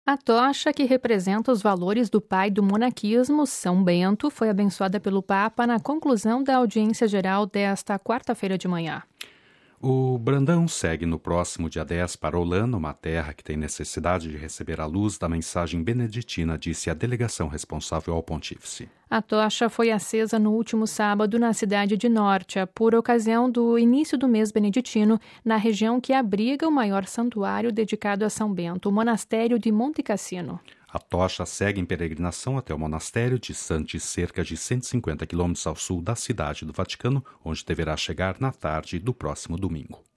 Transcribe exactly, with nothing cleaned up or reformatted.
A tocha, que representa os valores do pai do monaquismo, São Bento, foi abençoada pelo Papa na conclusão da audiência geral desta quarta-feira de manhã. O Brandão segue no próximo dia dez para Olano, uma terra que tem necessidade de receber a luz da mensagem beneditina, disse a delegação responsável ao pontífice. A tocha foi acesa no último sábado na cidade de Norte, por ocasião do início do mês beneditino, na região que abriga o maior santuário dedicado a São Bento, o monastério de Monte Cassino. A tocha segue em peregrinação até o monastério de Santi, cerca de cento e cinquenta quilômetros ao sul da cidade do Vaticano, onde deverá chegar na tarde do próximo domingo.